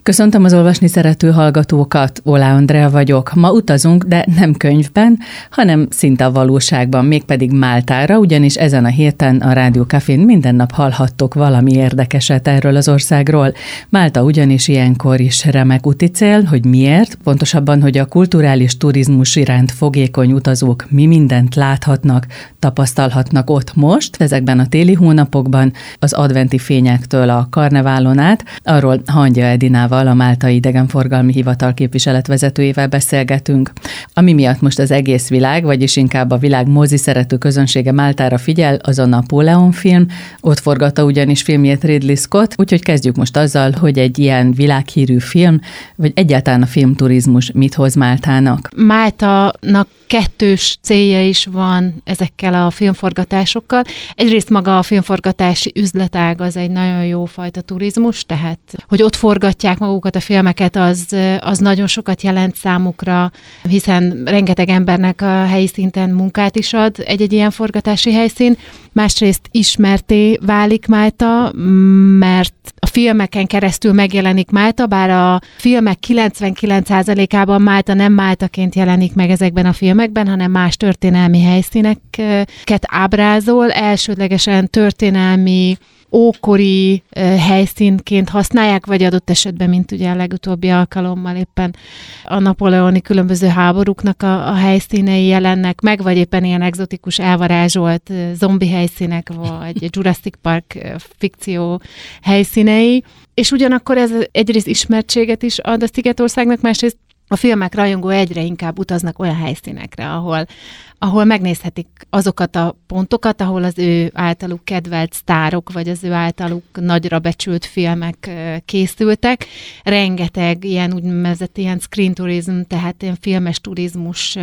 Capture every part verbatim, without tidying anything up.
Köszöntöm az olvasni szerető hallgatókat, Oláh Andrea vagyok. Ma utazunk, de nem könyvben, hanem szinte a valóságban, mégpedig Máltára, ugyanis ezen a héten a Rádió Cafén minden nap hallhattok valami érdekeset erről az országról. Málta ugyanis ilyenkor is remek úticél, hogy miért, pontosabban, hogy a kulturális turizmus iránt fogékony utazók mi mindent láthatnak, tapasztalhatnak ott most, ezekben a téli hónapokban, az adventi fényektől a karneválon át. Arról Hangya Edinával, a Máltai Idegenforgalmi Hivatal képviseletvezetőjével beszélgetünk. Ami miatt most az egész világ, vagyis inkább a világ mozi szerető közönsége Máltára figyel, az a Napóleon film. Ott forgatta ugyanis filmjét Ridley Scott, úgyhogy kezdjük most azzal, hogy egy ilyen világhírű film, vagy egyáltalán a filmturizmus mit hoz Máltának. Máltának kettős célja is van ezekkel a filmforgatásokkal. Egyrészt maga a filmforgatási üzletág az egy nagyon jó fajta turizmus, tehát hogy ott forgatják magukat a filmeket, az, az nagyon sokat jelent számukra, hiszen rengeteg embernek a helyi szinten munkát is ad egy-egy ilyen forgatási helyszín. Másrészt ismerté válik Málta, mert a filmeken keresztül megjelenik Málta, bár a filmek kilencvenkilenc százalékában Málta nem Máltaként jelenik meg ezekben a filmekben, hanem más történelmi helyszíneket ábrázol, elsődlegesen történelmi, ókori helyszínként használják, vagy adott esetben, mint ugye a legutóbbi alkalommal éppen a napóleoni különböző háborúknak a, a helyszínei jelennek meg, vagy éppen ilyen egzotikus elvarázsolt zombi helyszínek, vagy Jurassic Park fikció helyszínei. És ugyanakkor ez egyrészt ismertséget is ad a Szigetországnak, másrészt a filmek rajongó egyre inkább utaznak olyan helyszínekre, ahol, ahol megnézhetik azokat a pontokat, ahol az ő általuk kedvelt sztárok, vagy az ő általuk nagyra becsült filmek készültek. Rengeteg ilyen úgynevezett ilyen screen tourism, tehát ilyen filmes turizmus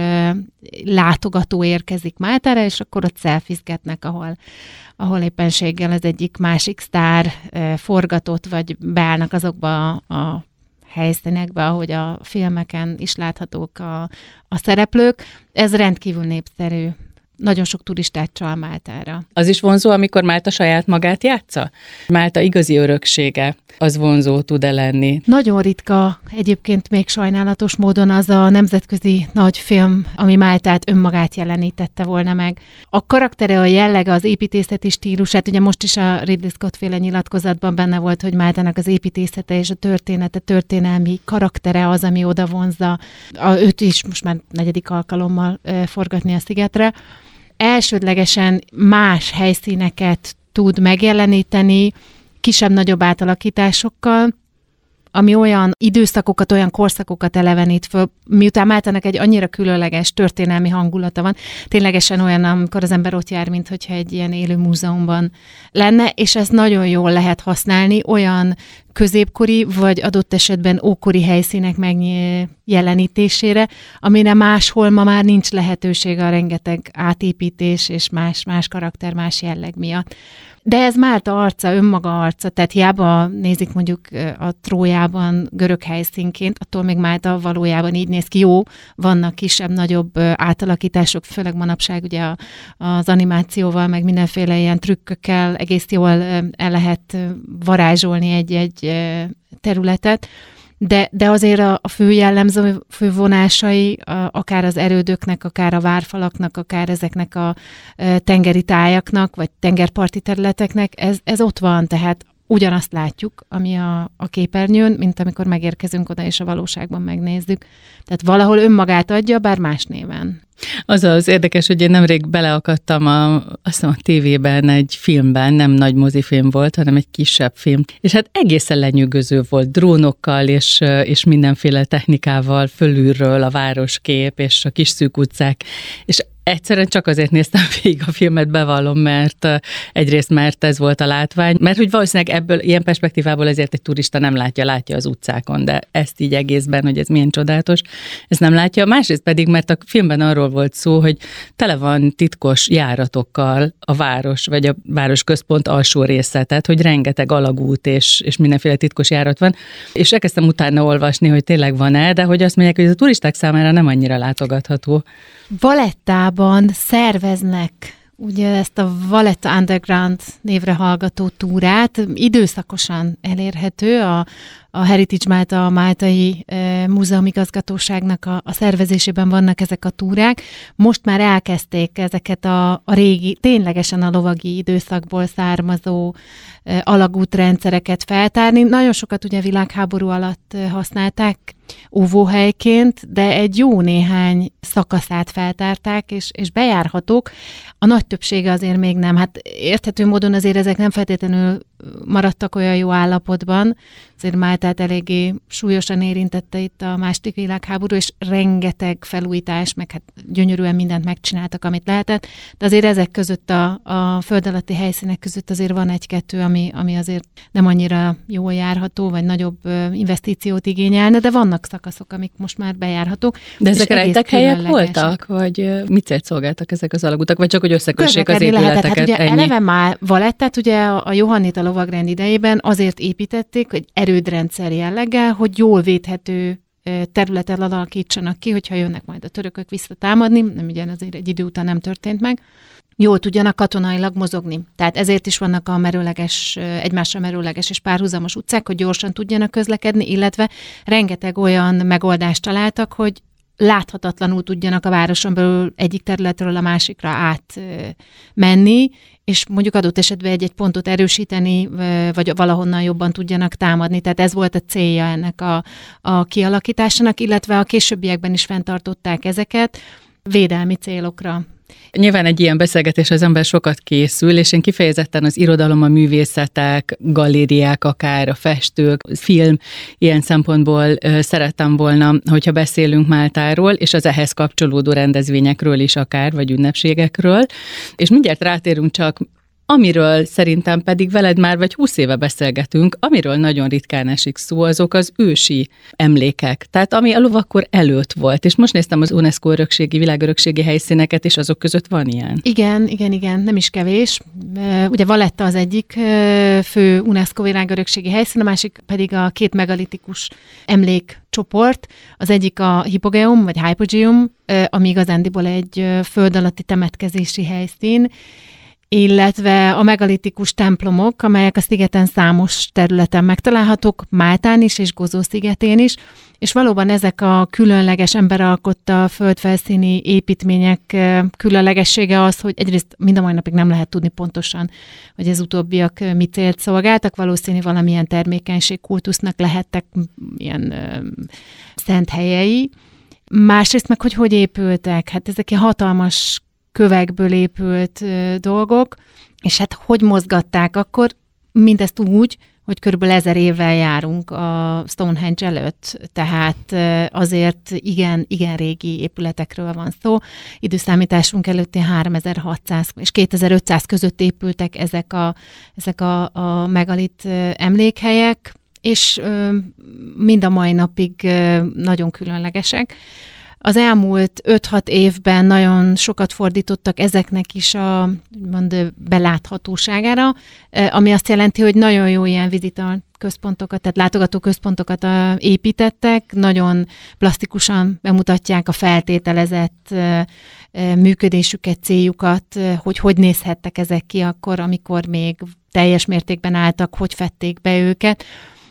látogató érkezik Máltára, és akkor ott szelfizgetnek, ahol ahol éppenséggel az egyik másik sztár forgatott, vagy beállnak azokba a, a helyszínekbe, ahogy a filmeken is láthatók a, a szereplők. Ez rendkívül népszerű. Nagyon sok turistát csal Máltára. Az is vonzó, amikor Málta saját magát játsza? Málta igazi öröksége, az vonzó tud-e lenni? Nagyon ritka, egyébként még sajnálatos módon az a nemzetközi nagy film, ami Máltát önmagát jelenítette volna meg. A karaktere, a jellege, az építészeti stílusát, ugye most is a Ridley Scott féle nyilatkozatban benne volt, hogy Máltának az építészete és a története, történelmi karaktere az, ami oda vonzza. A, őt is most már negyedik alkalommal e, forgatni a szigetre. Elsődlegesen más helyszíneket tud megjeleníteni, kisebb-nagyobb átalakításokkal, ami olyan időszakokat, olyan korszakokat elevenít föl, miután Máltának egy annyira különleges történelmi hangulata van, ténylegesen olyan, amikor az ember ott jár, mint hogyha egy ilyen élő múzeumban lenne, és ezt nagyon jól lehet használni olyan középkori, vagy adott esetben ókori helyszínek megjelenítésére, amire máshol ma már nincs lehetőség a rengeteg átépítés és más, más karakter, más jelleg miatt. De ez Málta arca, önmaga arca, tehát hiába nézik mondjuk a Trójában görög helyszínként, attól még Málta valójában így néz ki. Jó, vannak kisebb-nagyobb átalakítások, főleg manapság ugye a, az animációval, meg mindenféle ilyen trükkökkel egész jól el lehet varázsolni egy-egy területet, de, de azért a, a fő jellemző fő vonásai, a, akár az erődöknek, akár a várfalaknak, akár ezeknek a e, tengeri tájaknak, vagy tengerparti területeknek, ez, ez ott van, tehát ugyanazt látjuk, ami a, a képernyőn, mint amikor megérkezünk oda, és a valóságban megnézzük. Tehát valahol önmagát adja, bár más néven. Az az érdekes, hogy én nemrég beleakadtam a, azt hiszem a tévében egy filmben, nem nagy mozifilm volt, hanem egy kisebb film, és hát egészen lenyűgöző volt, drónokkal és, és mindenféle technikával fölülről a városkép és a kis szűk utcák, és egyszerűen csak azért néztem végig a filmet, bevallom, mert egyrészt mert ez volt a látvány, mert hogy valószínűleg ebből, ilyen perspektívából ezért egy turista nem látja, látja az utcákon, de ezt így egészben, hogy ez milyen csodálatos, ezt nem látja. Másrészt pedig, mert a filmben arról volt szó, hogy tele van titkos járatokkal a város, vagy a városközpont alsó része, tehát hogy rengeteg alagút és, és mindenféle titkos járat van, és elkezdtem utána olvasni, hogy tényleg van-e, de hogy azt mondják, hogy ez a turisták számára nem annyira látogatható. Valettában szerveznek ugye ezt a Valletta Underground névre hallgató túrát, időszakosan elérhető, a a Heritage Malta, a Máltai e, Múzeum igazgatóságnak a, a szervezésében vannak ezek a túrák. Most már elkezdték ezeket a, a régi, ténylegesen a lovagi időszakból származó e, alagútrendszereket feltárni. Nagyon sokat ugye világháború alatt használták óvóhelyként, de egy jó néhány szakaszát feltárták, és, és bejárhatók. A nagy többsége azért még nem. Hát érthető módon azért ezek nem feltétlenül maradtak olyan jó állapotban, azért Máltát eléggé súlyosan érintette itt a második világháború, és rengeteg felújítás, meg hát gyönyörűen mindent megcsináltak, amit lehetett, de azért ezek között a, a föld alatti helyszínek között azért van egy-kettő, ami, ami azért nem annyira jól járható, vagy nagyobb investíciót igényelne, de vannak szakaszok, amik most már bejárhatók. De ezek rejtek helyek voltak, vagy mit célt szolgáltak ezek az alagutak, vagy csak hogy összekössék az épületeket? Hát ugye ennyi? Eleve már Valettát ugye a Johannita lovagrend idejében azért építették, hogy erődrendszer jelleggel, hogy jól védhető területet alakítsanak ki, hogyha jönnek majd a törökök visszatámadni, nem ugye azért egy idő után nem történt meg, jól tudjanak katonailag mozogni. Tehát ezért is vannak a merőleges, egymásra merőleges és párhuzamos utcák, hogy gyorsan tudjanak közlekedni, illetve rengeteg olyan megoldást találtak, hogy láthatatlanul tudjanak a városon belül egyik területről a másikra átmenni, és mondjuk adott esetben egy-egy pontot erősíteni, vagy valahonnan jobban tudjanak támadni. Tehát ez volt a célja ennek a, a kialakításának, illetve a későbbiekben is fenntartották ezeket védelmi célokra. Nyilván egy ilyen beszélgetés az ember sokat készül, és én kifejezetten az irodalom, a művészetek, galériák, akár a festők, film, ilyen szempontból szerettem volna, hogyha beszélünk Máltáról, és az ehhez kapcsolódó rendezvényekről is akár, vagy ünnepségekről. És mindjárt rátérünk csak, amiről szerintem pedig veled már vagy húsz éve beszélgetünk, amiről nagyon ritkán esik szó, azok az ősi emlékek. Tehát ami a lovakkor előtt volt. És most néztem az UNESCO örökségi, világörökségi helyszíneket, és azok között van ilyen. Igen, igen, igen, nem is kevés. Ugye Valletta az egyik fő UNESCO világörökségi helyszín, a másik pedig a két megalitikus emlékcsoport. Az egyik a Hipogeum, vagy Hypogeum, ami igazándiból egy föld alatti temetkezési helyszín, illetve a megalitikus templomok, amelyek a szigeten számos területen megtalálhatók, Máltán is és Gozó szigetén is, és valóban ezek a különleges emberalkotta földfelszíni építmények különlegessége az, hogy egyrészt mind a mai napig nem lehet tudni pontosan, hogy az utóbbiak mit célt szolgáltak, valószínű valamilyen termékenységkultusznak lehettek ilyen ö, szent helyei. Másrészt meg, hogy hogy épültek, hát ezek ilyen hatalmas kövekből épült ö, dolgok, és hát hogy mozgatták akkor mindezt úgy, hogy körülbelül ezer évvel járunk a Stonehenge előtt, tehát ö, azért igen, igen régi épületekről van szó. Időszámításunk előtti háromezer-hatszáz és kétezer-ötszáz között épültek ezek a, ezek a, a megalit ö, emlékhelyek, és ö, mind a mai napig ö, nagyon különlegesek. Az elmúlt öt-hat évben nagyon sokat fordítottak ezeknek is a mond, beláthatóságára, ami azt jelenti, hogy nagyon jó ilyen vizitor központokat, tehát látogatóközpontokat építettek, nagyon plastikusan bemutatják a feltételezett működésüket, céljukat, hogy hogy nézhettek ezek ki akkor, amikor még teljes mértékben álltak, hogy fedték be őket.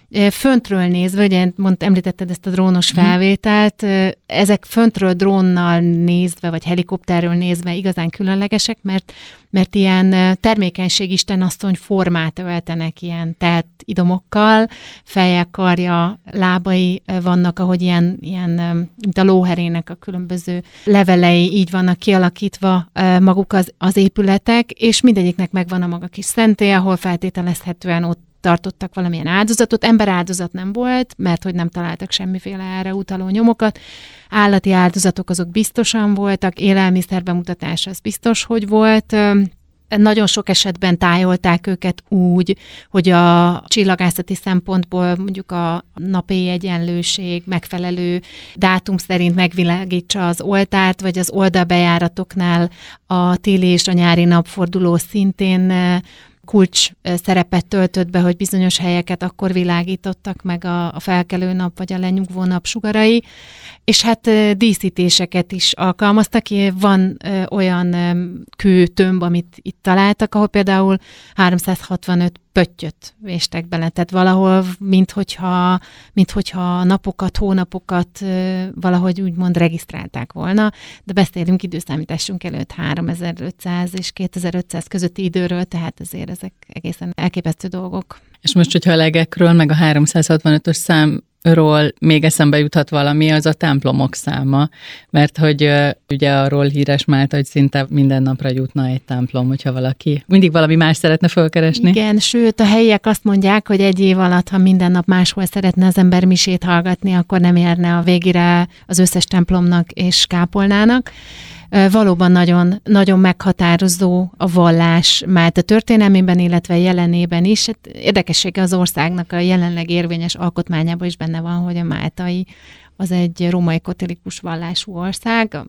Föntről nézve, ugye mond, említetted ezt a drónos felvételt, ezek föntről drónnal nézve, vagy helikopterről nézve igazán különlegesek, mert, mert ilyen termékenység istenasszony formát öltenek ilyen telt idomokkal, feje, karja, lábai vannak, ahogy ilyen, ilyen mint a lóherének a különböző levelei, így vannak kialakítva maguk az, az épületek, és mindegyiknek megvan a maga kis szentély, ahol feltételezhetően ott tartottak valamilyen áldozatot. Emberáldozat nem volt, mert hogy nem találtak semmiféle erre utaló nyomokat. Állati áldozatok azok biztosan voltak, élelmiszer bemutatás az biztos, hogy volt. Nagyon sok esetben tájolták őket úgy, hogy a csillagászati szempontból mondjuk a napi egyenlőség megfelelő dátum szerint megvilágítsa az oltárt, vagy az oldalbejáratoknál a téli és a nyári napforduló szintén kulcs szerepet töltött be, hogy bizonyos helyeket akkor világítottak meg a, a felkelő nap vagy a lenyugvó nap sugarai, és hát díszítéseket is alkalmaztak. Van olyan kőtömb, amit itt találtak, ahol például háromszázhatvanöt pöttyöt véstek bele, tehát valahol, minthogyha, minthogyha napokat, hónapokat valahogy úgymond regisztrálták volna, de beszélünk időszámításunk előtt háromezer-ötszáz és kétezer-ötszáz közötti időről, tehát azért ezek egészen elképesztő dolgok. És most, hogyha a legekről, meg a háromszázhatvanötös számról még eszembe juthat valami, az a templomok száma, mert hogy uh, ugye arról híres Málta, hogy szinte minden napra jutna egy templom, hogyha valaki mindig valami más szeretne fölkeresni. Igen, sőt, a helyiek azt mondják, hogy egy év alatt, ha minden nap máshol szeretne az ember misét hallgatni, akkor nem érne a végére az összes templomnak és kápolnának. Valóban nagyon, nagyon meghatározó a vallás Málta történelmében, illetve jelenében is. Hát érdekessége az országnak a jelenleg érvényes alkotmányában is benne van, hogy a máltai az egy római katolikus vallású ország,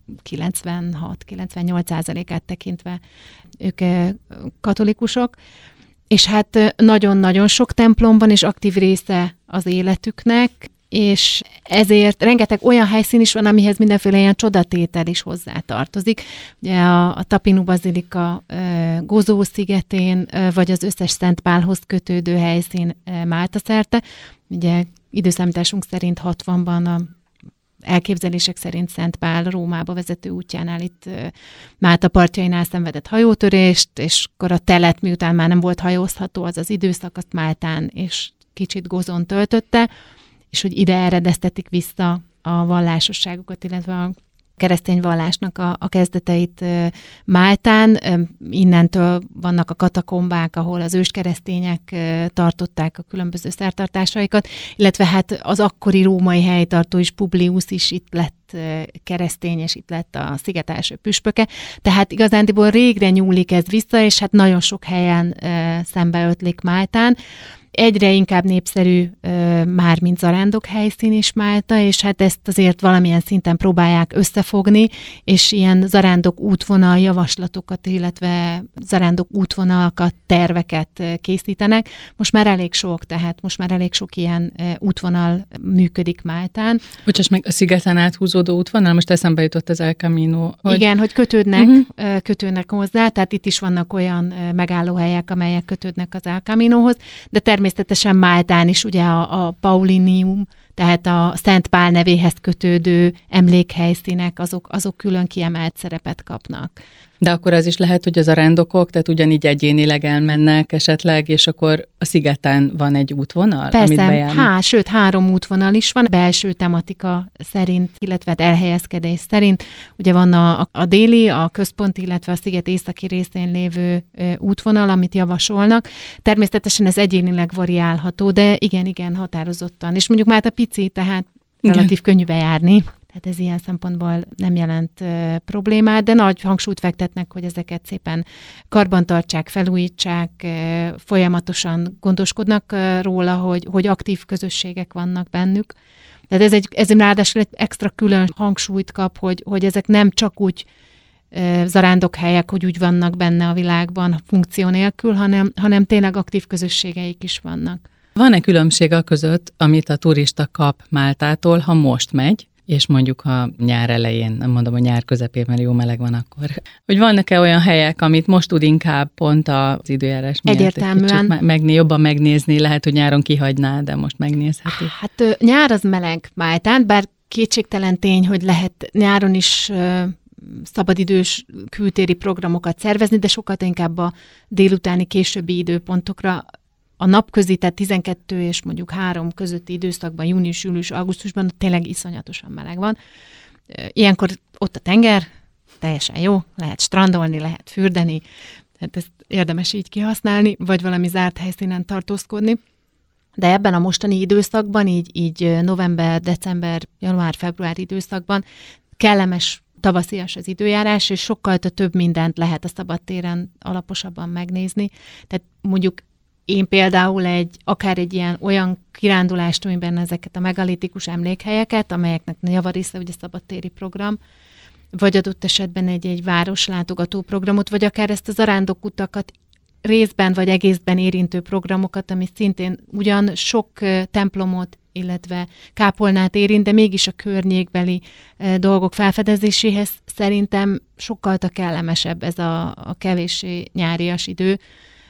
kilencvenhat-kilencvennyolc százalékát tekintve ők katolikusok, és hát nagyon-nagyon sok templomban és aktív része az életüknek, és ezért rengeteg olyan helyszín is van, amihez mindenféle ilyen csodatétel is hozzátartozik. Ugye a, a Tapinu Bazilika e, Gozó szigetén, e, vagy az összes Szent Pálhoz kötődő helyszín e, Málta szerte. Ugye időszámításunk szerint hatvanban a elképzelések szerint Szent Pál Rómába vezető útjánál itt e, Málta partjainál szenvedett hajótörést, és akkor a telet, miután már nem volt hajózható, az az időszak, azt Máltán és kicsit Gozón töltötte, és hogy ide eredeztetik vissza a vallásosságukat, illetve a keresztény vallásnak a, a kezdeteit Máltán. Innentől vannak a katakombák, ahol az őskeresztények tartották a különböző szertartásaikat, illetve hát az akkori római helytartó is, Publius is itt lett keresztény, és itt lett a sziget első püspöke. Tehát igazándiból régre nyúlik ez vissza, és hát nagyon sok helyen szembeötlik Máltán. Egyre inkább népszerű uh, már, mint zarándok helyszín is Málta, és hát ezt azért valamilyen szinten próbálják összefogni, és ilyen zarándok útvonal javaslatokat, illetve zarándok útvonalakat, terveket uh, készítenek. Most már elég sok, tehát most már elég sok ilyen uh, útvonal működik Máltán. Bocsáss meg, a szigeten áthúzódó útvonal, most eszembe jutott az El Camino. Hogy... Igen, hogy kötődnek, uh-huh. kötődnek hozzá, tehát itt is vannak olyan uh, megállóhelyek, amelyek kötődnek az El Caminohoz, de természetesen Természetesen Máltán is ugye a, a Paulinium, tehát a Szent Pál nevéhez kötődő emlékhelyszínek, azok, azok külön kiemelt szerepet kapnak. De akkor az is lehet, hogy az arándokok, tehát ugyanígy egyénileg elmennek esetleg, és akkor a szigeten van egy útvonal, persze, amit bejárnak? Há, sőt, három útvonal is van, belső tematika szerint, illetve elhelyezkedés szerint. Ugye van a, a déli, a központi, illetve a sziget északi részén lévő útvonal, amit javasolnak. Természetesen ez egyénileg variálható, de igen, igen, határozottan. És mondjuk már a pici, tehát relatív igen. könnyű bejárni. Tehát ez ilyen szempontból nem jelent uh, problémát, de nagy hangsúlyt fektetnek, hogy ezeket szépen karbantartsák, felújítsák, uh, folyamatosan gondoskodnak uh, róla, hogy, hogy aktív közösségek vannak bennük. Tehát ez egy, ez ráadásul egy extra külön hangsúlyt kap, hogy, hogy ezek nem csak úgy uh, zarándokhelyek, hogy úgy vannak benne a világban funkció nélkül, hanem, hanem tényleg aktív közösségeik is vannak. Van-e különbség a között, amit a turista kap Máltától, ha most megy, és mondjuk ha nyár elején, nem mondom, hogy nyár közepén, mert jó meleg van akkor, hogy vannak-e olyan helyek, amit most tud inkább pont az időjárás miatt egyértelműen egy megné, jobban megnézni, lehet, hogy nyáron kihagyná, de most megnézheti. Hát nyár az meleg Máltán, bár kétségtelen tény, hogy lehet nyáron is szabadidős kültéri programokat szervezni, de sokkal inkább a délutáni későbbi időpontokra. A napközi, tehát tizenkettő és mondjuk három közötti időszakban, június, július, augusztusban tényleg iszonyatosan meleg van. Ilyenkor ott a tenger, teljesen jó, lehet strandolni, lehet fürdeni, tehát ezt érdemes így kihasználni, vagy valami zárt helyszínen tartózkodni. De ebben a mostani időszakban, így, így november, december, január, február időszakban kellemes tavaszias az időjárás, és sokkal több mindent lehet a szabadtéren alaposabban megnézni. Tehát mondjuk én például egy, akár egy ilyen olyan kirándulást, amiben ezeket a megalitikus emlékhelyeket, amelyeknek javarésze ugye szabadtéri program, vagy adott esetben egy, egy városlátogató programot, vagy akár ezt a zarándokutakat részben vagy egészben érintő programokat, ami szintén ugyan sok templomot, illetve kápolnát érint, de mégis a környékbeli dolgok felfedezéséhez szerintem sokkal kellemesebb ez a, a kevéssé nyárias idő,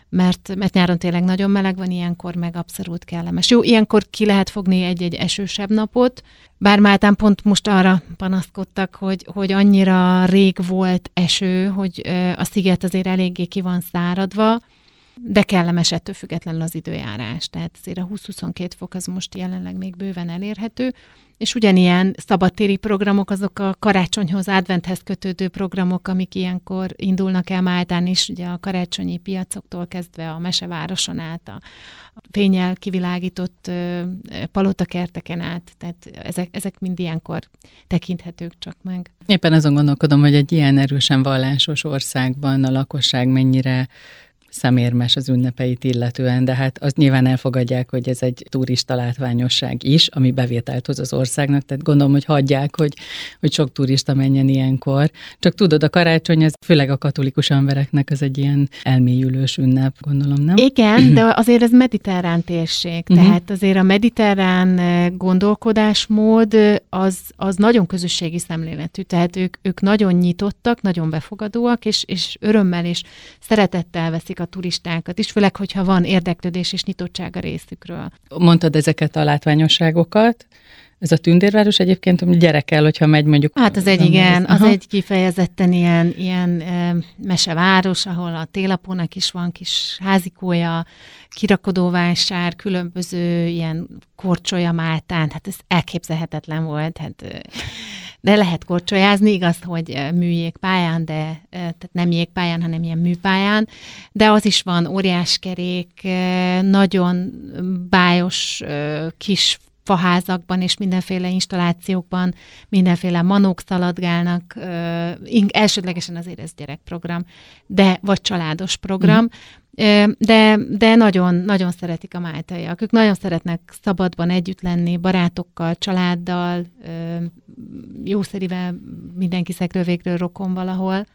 mert, mert nyáron tényleg nagyon meleg van, ilyenkor meg abszolút kellemes. Jó, ilyenkor ki lehet fogni egy-egy esősebb napot, bár Máltán pont most arra panaszkodtak, hogy, hogy annyira rég volt eső, hogy a sziget azért eléggé ki van száradva, de kellemes ettől függetlenül az időjárás. Tehát azért a húsz-huszonkettő fok az most jelenleg még bőven elérhető, és ugyanilyen szabadtéri programok, azok a karácsonyhoz, adventhez kötődő programok, amik ilyenkor indulnak el Máltán is, ugye a karácsonyi piacoktól kezdve a Mesevároson át, a fénnyel kivilágított palotakerteken át, tehát ezek, ezek mind ilyenkor tekinthetők csak meg. Éppen azon gondolkodom, hogy egy ilyen erősen vallásos országban a lakosság mennyire szemérmes az ünnepeit illetően, de hát azt nyilván elfogadják, hogy ez egy turista látványosság is, ami bevételt hoz az országnak, tehát gondolom, hogy hagyják, hogy, hogy sok turista menjen ilyenkor. Csak tudod, a karácsony, ez főleg a katolikus embereknek az egy ilyen elmélyülős ünnep, gondolom, nem? Igen, de azért ez mediterrán térség, tehát azért a mediterrán gondolkodásmód az, az nagyon közösségi szemléletű, tehát ők, ők nagyon nyitottak, nagyon befogadóak, és, és örömmel és szeretettel veszik a turistákat is, főleg, hogyha van érdeklődés és nyitottság a részükről. Mondtad ezeket a látványosságokat. Ez a tündérváros egyébként, hogy gyerekkel, hogyha megy mondjuk... Hát az egy igen, az egy kifejezetten ilyen, ilyen e, meseváros, ahol a télapónak is van kis házikója, kirakodóvásár, különböző ilyen korcsolya Máltán, hát ez elképzelhetetlen volt, hát, de lehet korcsolyázni, igaz, hogy műjégpályán, de tehát nem jégpályán, hanem ilyen műpályán, de az is van óriáskerék, nagyon bájos kis faházakban és mindenféle installációkban, mindenféle manók szaladgálnak, uh, elsődlegesen azért ez gyerekprogram, de vagy családos program, mm. de, de nagyon, nagyon szeretik a máltaiak. Ők nagyon szeretnek szabadban együtt lenni, barátokkal, családdal, uh, jószerivel mindenki szegről végről rokon valahol,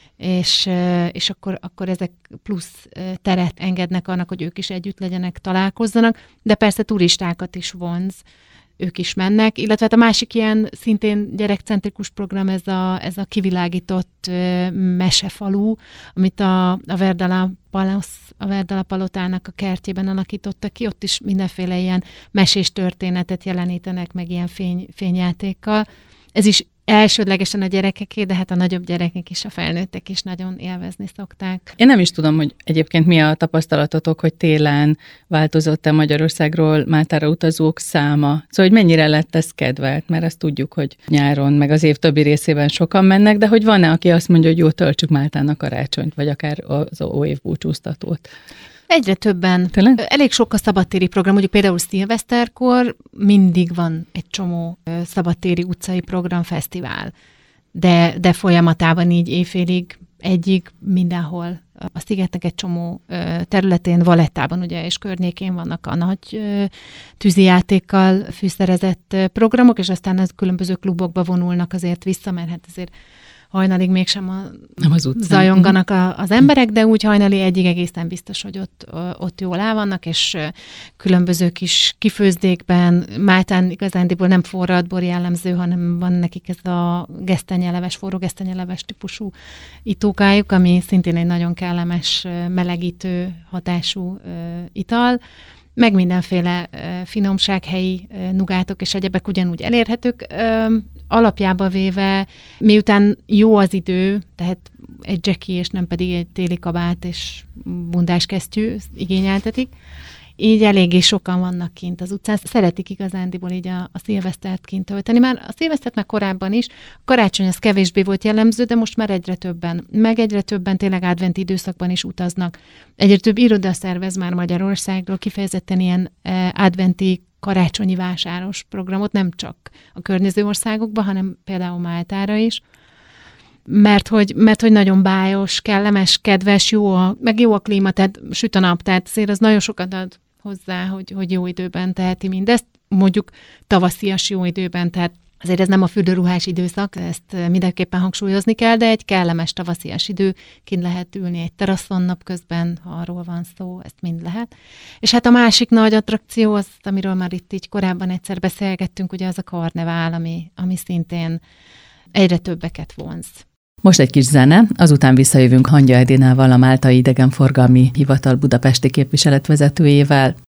és, és akkor, akkor ezek plusz teret engednek annak, hogy ők is együtt legyenek, találkozzanak, de persze turistákat is vonz, ők is mennek, illetve hát a másik ilyen szintén gyerekcentrikus program, ez a, ez a kivilágított mesefalu, amit a, a Verdala Palace, a Verdala Palotának a kertjében alakítottak ki, ott is mindenféle ilyen mesés történetet jelenítenek meg ilyen fény, fényjátékkal. Ez is elsődlegesen a gyerekeké, de hát a nagyobb gyerekek is, a felnőttek is nagyon élvezni szokták. Én nem is tudom, hogy egyébként mi a tapasztalatotok, hogy télen változott-e Magyarországról Máltára utazók száma. Szóval, hogy mennyire lett ez kedvelt, mert azt tudjuk, hogy nyáron, meg az év többi részében sokan mennek, de hogy van-e, aki azt mondja, hogy jó, töltsük Máltán a karácsonyt, vagy akár az óév búcsúztatót. Egyre többen. Tényleg? Elég sok a szabadtéri program, ugye például szilveszterkor mindig van egy csomó szabadtéri utcai program, fesztivál, de, de folyamatában így éjfélig, egyig mindenhol. A szigetnek egy csomó területén, Valettában ugye és környékén vannak a nagy tűzijátékkal fűszerezett programok, és aztán az különböző klubokba vonulnak azért vissza, mert hát azért hajnalig mégsem a nem az zajonganak a, az emberek, de úgy hajnali egyig egészen biztos, hogy ott, ott jól el vannak, és különböző kis kifőzdékben, Máltán igazándiból nem forrad bor jellemző, hanem van nekik ez a gesztenyeleves, forró gesztenyeleves típusú itókájuk, ami szintén egy nagyon kellemes, melegítő hatású ital, meg mindenféle finomsághelyi nugátok és egyebek ugyanúgy elérhetők. Alapjába véve, miután jó az idő, tehát egy dzseki és nem pedig egy téli kabát és bundás kesztyű igényeltetik, így eléggé sokan vannak kint az utcán. Szeretik igazándiból így a, a szilvesztert kint tölteni. Már a szilvesztert már korábban is, a karácsony az kevésbé volt jellemző, de most már egyre többen, meg egyre többen tényleg adventi időszakban is utaznak. Egyre több iroda szervez már Magyarországról kifejezetten ilyen eh, adventi karácsonyi vásáros programot, nem csak a környező országokban, hanem például Máltára is. Mert hogy, mert hogy nagyon bájos, kellemes, kedves, jó a, meg jó a klíma, tehát süt a nap, tehát azért az nagyon sokat ad hozzá, hogy, hogy jó időben teheti mindezt, mondjuk tavaszias jó időben, tehát azért ez nem a fürdőruhás időszak, ezt mindenképpen hangsúlyozni kell, de egy kellemes tavaszias idő, kint lehet ülni egy teraszon napközben, ha arról van szó, ezt mind lehet. És hát a másik nagy attrakció, az, amiről már itt így korábban egyszer beszélgettünk, ugye az a karnevál, ami, ami szintén egyre többeket vonz. Most egy kis zene, azután visszajövünk Hangya Edinával, a Máltai Idegenforgalmi Hivatal budapesti képviseletvezetőjével.